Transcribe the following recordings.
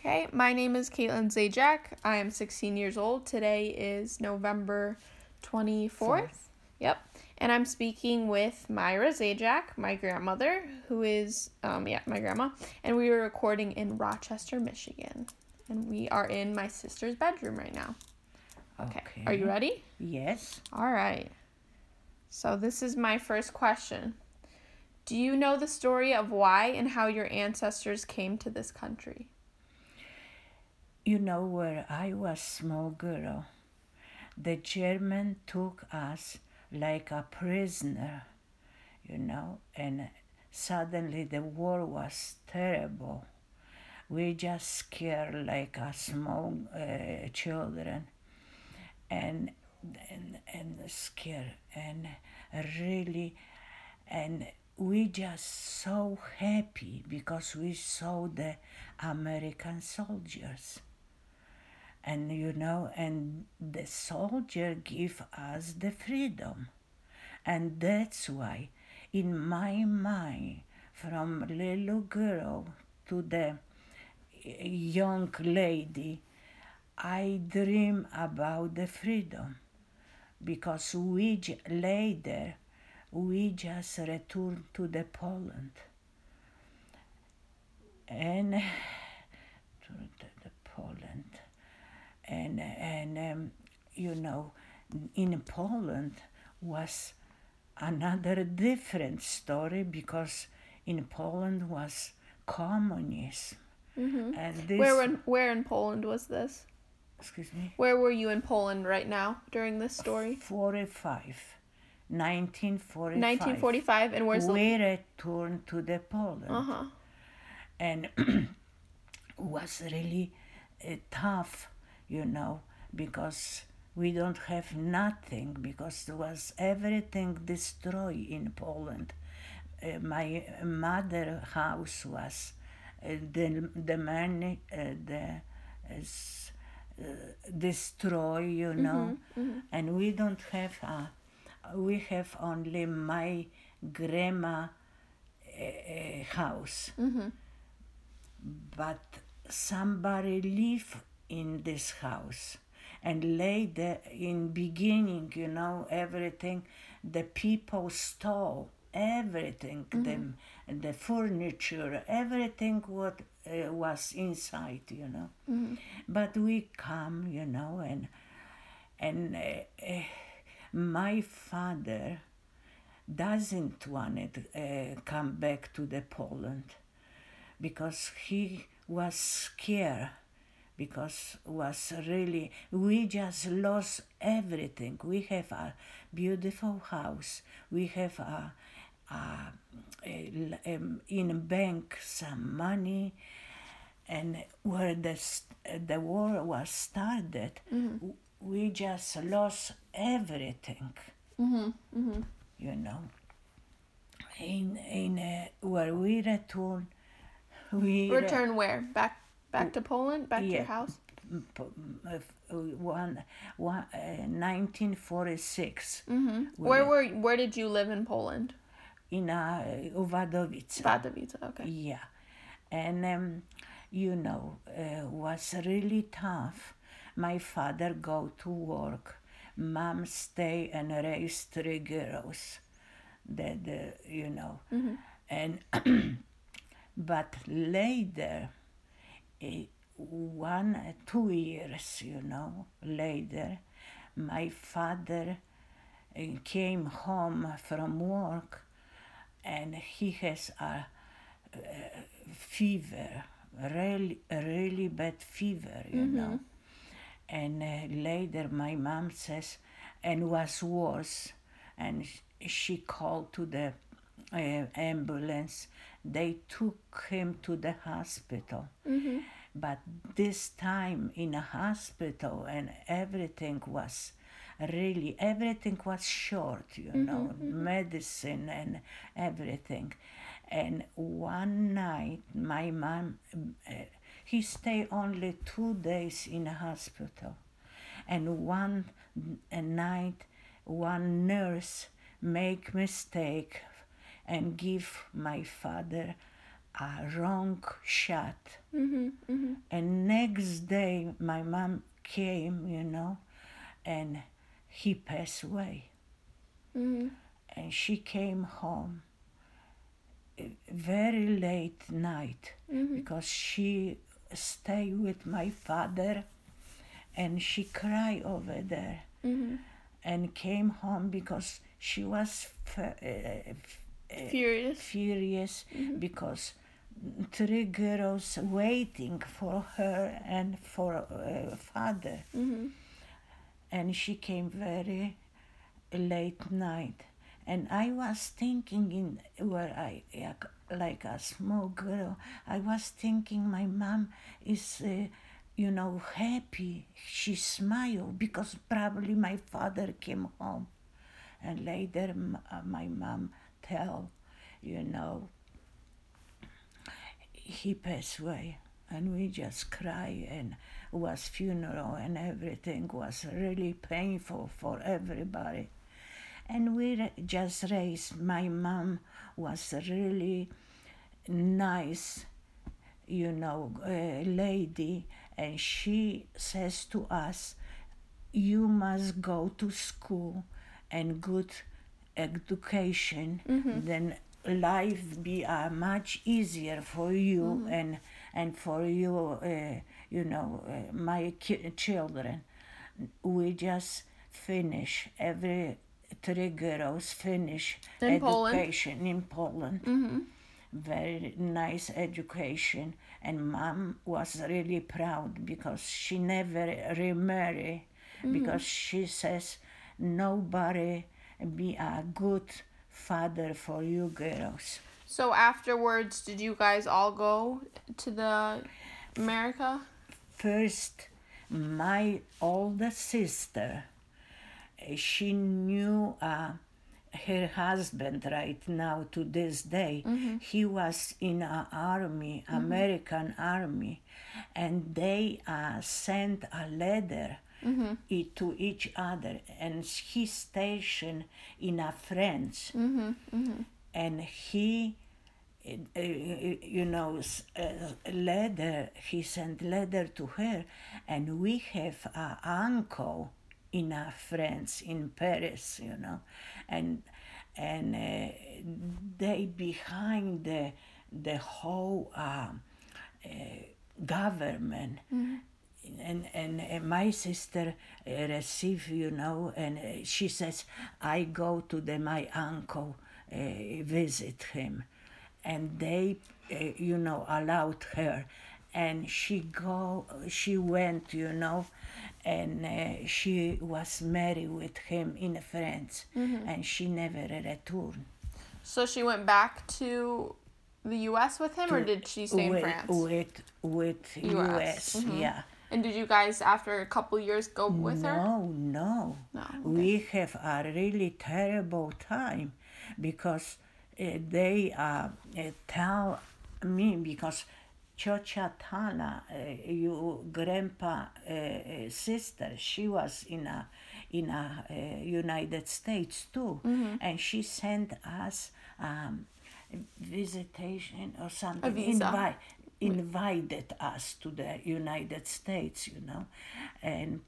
Okay, my name is Caitlin Zajac. I am 16 years old. Today is November 24th. Yep. And I'm speaking with Myra Zajac, my grandmother, who is, my grandma. And we are recording in Rochester, Michigan. And we are in my sister's bedroom right now. Okay. Are you ready? Yes. All right. So this is my first question. Do you know the story of why and how your ancestors came to this country? You know, where I was small girl, the German took us like a prisoner, and suddenly the war was terrible. We just scared like a small children, and scared and really, and we just so happy because we saw the American soldiers. And and the soldier give us the freedom. And that's why in my mind, from little girl to the young lady, I dream about the freedom, because later we just return to the Poland, and to the Poland, and in Poland was another different story, because in Poland was communism. Mm-hmm. And this, where in Poland was this? excuse me? Where were you in Poland right now during this story? 1945. 1945, and where's we returned to the Poland. Uh-huh. And was really tough, because we don't have nothing, because there was everything destroyed in Poland. My mother house was the money destroy, and we don't have we have only my grandma house. But somebody live in this house, and later in beginning, everything, the people stole everything, the furniture, everything what was inside, But we come, and my father doesn't want to come back to the Poland, because he was scared, because was really, we just lost everything. We have a beautiful house, we have in bank some money, and where the war was started, we just lost everything. In where we return, return where? Back to Poland? Back to your house? 1946. Where did you live in Poland? In Wadowice. Wadowice, okay. Yeah. And was really tough. My father go to work, mom stay and raise 3 girls. And but later, 2 years, later, my father came home from work, and he has a fever, really bad fever, And later my mom says, and was worse, and she called to the ambulance. They took him to the hospital. But this time in a hospital, and everything was short, medicine and everything. And one night, my mom, he stayed only 2 days in a hospital. And one night, one nurse make mistake and give my father a wrong shot. And next day, my mom came, and he passed away. And she came home very late night because she stayed with my father, and she cried over there and came home because she was furious because three girls waiting for her and for father. And she came very late night, and I was thinking like a small girl, I was thinking my mom is happy. She smiled because probably my father came home. And later my mom tell, he passed away, and we just cry, and was funeral, and everything was really painful for everybody. And we just raised. My mom was really nice, lady, and she says to us, you must go to school and good education, then life be much easier for you and for you, my children. We just finish every three girls finish in education Poland. in Poland. Very nice education, and mom was really proud because she never remarried because she says nobody be a good father for you girls. So afterwards, did you guys all go to the America? First, my older sister, she knew her husband right now to this day. He was in an army, American army, and they sent a letter to each other, and he stationed in a France, and he letter, he sent letter to her, and we have an uncle in France, in Paris, and they behind the whole government. And my sister received, and she says, I go to my uncle, visit him. And they, allowed her. And she went, and she was married with him in France. And she never returned. So she went back to the U.S. with him, or did she stay in France? With U.S., yeah. And did you guys, after a couple years, go with her? No. Okay. We have a really terrible time because they tell me, because Chocha Tana, your grandpa sister, she was in a United States too, and she sent us visitation or something. A visa. Invited us to the United States, and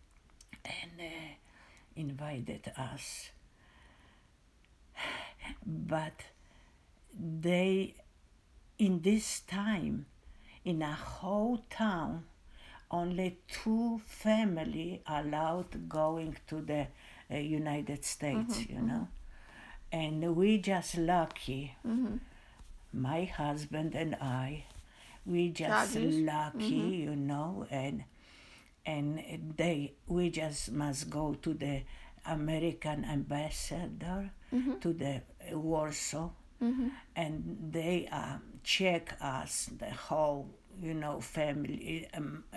invited us. But they, in this time, in a whole town, only 2 family allowed going to the United States, And we just lucky, my husband and I, we just lucky, and we just must go to the American ambassador to the Warsaw, and they check us, the whole, family,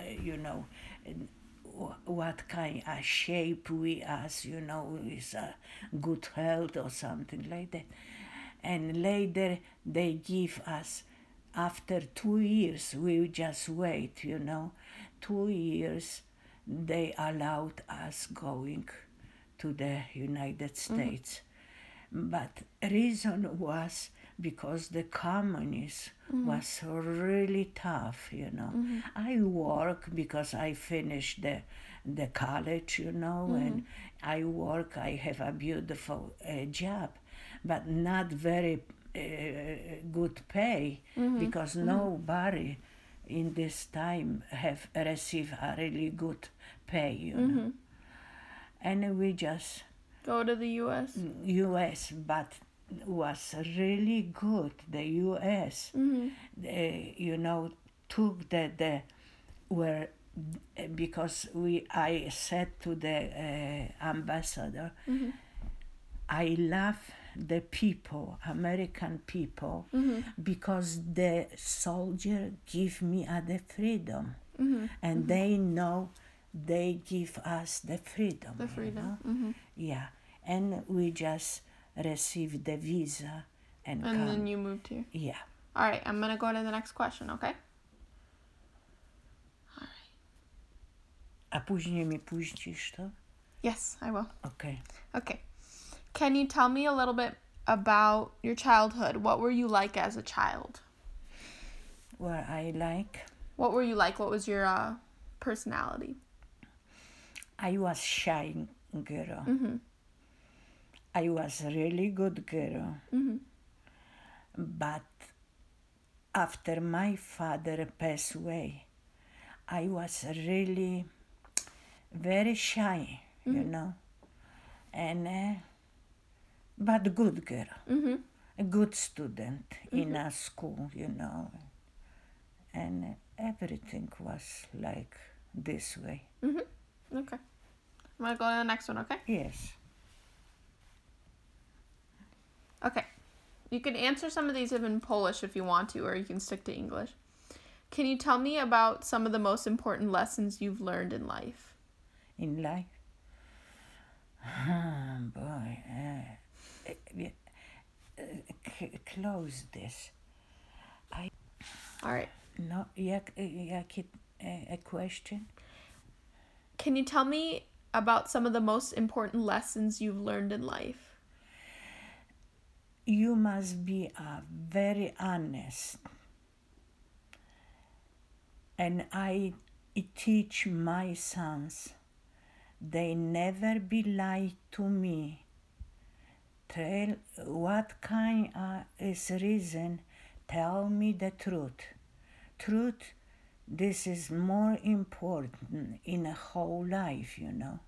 what kind of shape we as, is good health or something like that. And later they give us, after 2 years, we just wait, 2 years, they allowed us going to the United States. But reason was because the communism was really tough, I work because I finished the college, and I work, I have a beautiful job, but not very good pay, because nobody in this time have received a really good pay, know. And we just Go to the U.S. U.S., but was really good. The U.S. Took the where because I said to the ambassador, I love the people, American people, because the soldier give me the freedom, and they know they give us the freedom. The freedom. Yeah, and we just received the visa and come. And then you moved here. Yeah. All right, I'm going to go to the next question, okay? All right. A później mi puścisz to? Yes, I will. Okay. Okay. Can you tell me a little bit about your childhood? What were you like as a child? What I like? What were you like? What was your personality? I was shy girl. I was a really good girl. But after my father passed away, I was really very shy, and but good girl, a good student in a school, and everything was like this way. Okay. I'm going to go to the next one, okay? Yes. Okay. You can answer some of these in Polish if you want to, or you can stick to English. Can you tell me about some of the most important lessons you've learned in life? In life? Boy. Close this. All right. No, a question? Can you tell me about some of the most important lessons you've learned in life? You must be very honest. And I teach my sons, they never be lie to me. Tell what kind is reason, tell me the truth. Truth, this is more important in a whole life,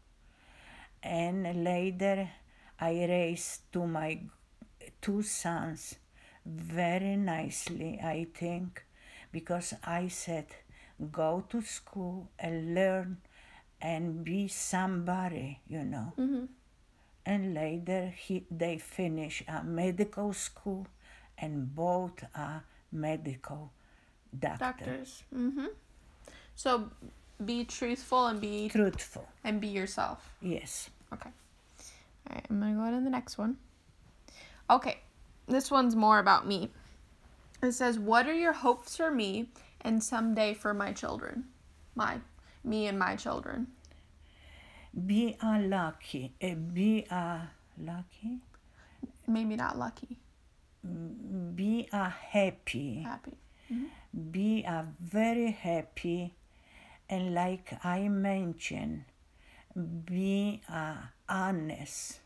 And later I raised to my two sons very nicely, I think, because I said, go to school and learn and be somebody, And later they finish a medical school and both are medical doctors. So be truthful and be Truthful. And be yourself. Yes. Okay. All right, I'm going to go to the next one. Okay, this one's more about me. It says, what are your hopes for me and someday for my children? Me and my children. Be a lucky. Be a lucky? Maybe not lucky. Be a happy. Happy. Be a very happy. And like I mentioned, be honest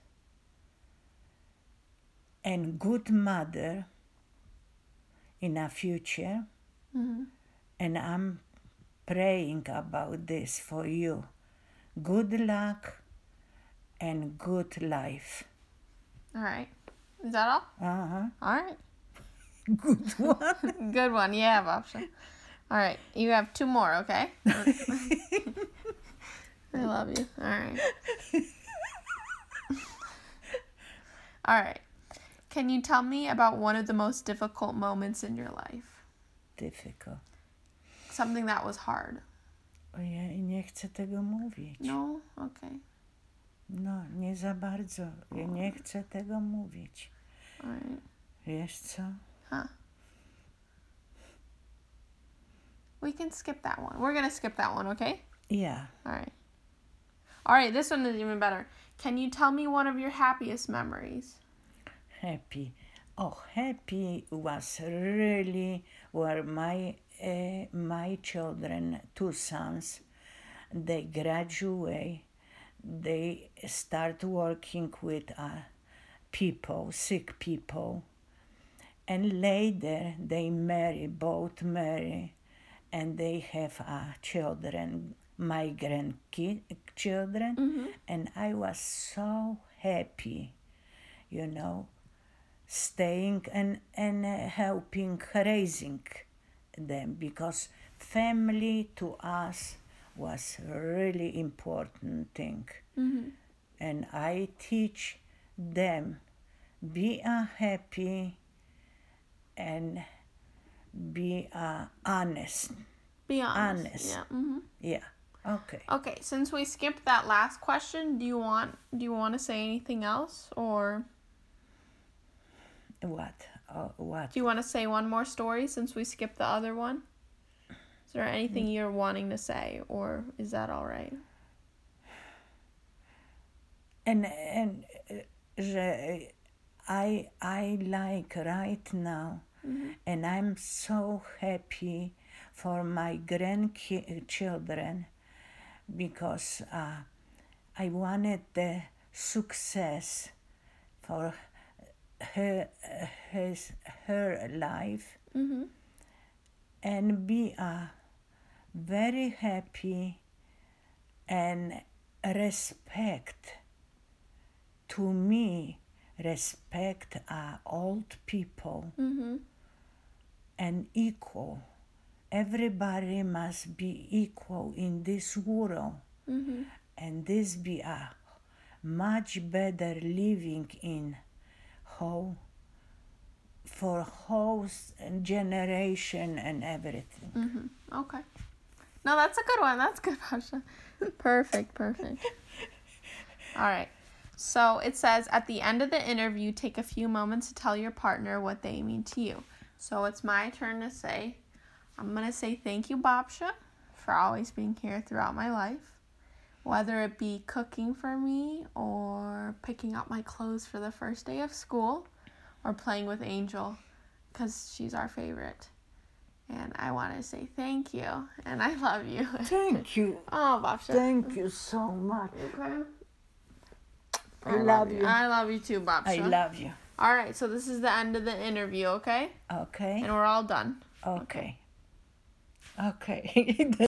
and good mother in the future. And I'm praying about this for you. Good luck and good life. All right. Is that all? Uh-huh. All right. Good one. Good one. You have option. All right. You have two more, okay? I love you. All right. All right. Can you tell me about one of the most difficult moments in your life? Difficult. Something that was hard. Ja nie chcę tego mówić. No? Okay. No, nie za bardzo. Ja nie chcę tego mówić. All right. Wiesz co? Huh. We can skip that one. We're going to skip that one, okay? Yeah. All right. All right, this one is even better. Can you tell me one of your happiest memories? Happy. Oh, happy was really were my children, two sons. They graduate. They start working with people, sick people, and later they both marry, and they have children, my grandchildren, and I was so happy, you know, staying and helping raising them, because family to us was a really important thing. And I teach them be happy and be honest. Be honest. Honest. Yeah. Mm-hmm. Yeah. Okay. Okay, since we skipped that last question, do you want to say anything else, or What? What? do you want to say one more story since we skipped the other one? Is there anything you're wanting to say, or is that all right? And I like right now, and I'm so happy for my grandchildren, because I wanted the success for her life, and be very happy and respect. To me, respect old people and equal. Everybody must be equal in this world, and this be a much better living in whole for whole generation and everything. Okay. No, that's a good one. That's good, Pasha. Perfect. All right. So it says, at the end of the interview, take a few moments to tell your partner what they mean to you. So it's my turn to say. I'm going to say thank you, Babsha, for always being here throughout my life. Whether it be cooking for me, or picking up my clothes for the first day of school, or playing with Angel, because she's our favorite. And I want to say thank you, and I love you. Thank you. Oh, Babsha. Thank you so much. Okay. I love you. I love you too, Babsha. I love you. All right, so this is the end of the interview, okay? Okay. And we're all done. Okay.